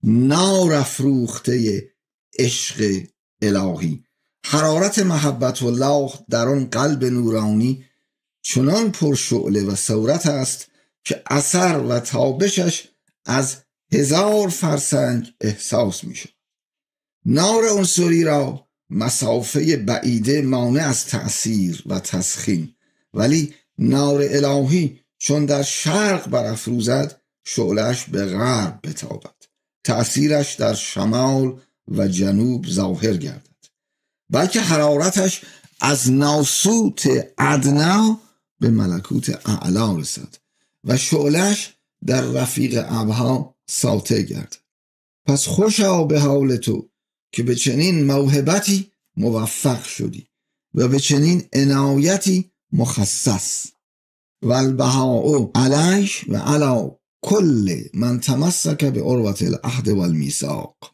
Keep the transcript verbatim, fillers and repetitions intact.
نار افروخته عشق الهی. حرارت محبت الله در آن قلب نورانی چنان پرشعله و صورت است که اثر و تابشش از هزار فرسنگ احساس می شود. نار عنصری را مسافه بعیده مانع از تأثیر و تسخین، ولی نار الهی چون در شرق برافروزد شعله‌اش به غرب بتابد، تأثیرش در شمال و جنوب ظاهر گردد، بلکه حرارتش از ناسوت ادنا به ملکوت اعلا رسد و شعله‌اش در رفیق ابها ساطع گردد. پس خوشا به حال تو که به چنین موهبتی موفق شدی و به چنین عنایتی مخصص. و البهاء علیش و علی کل من تمسک به عروة العهد و المیثاق.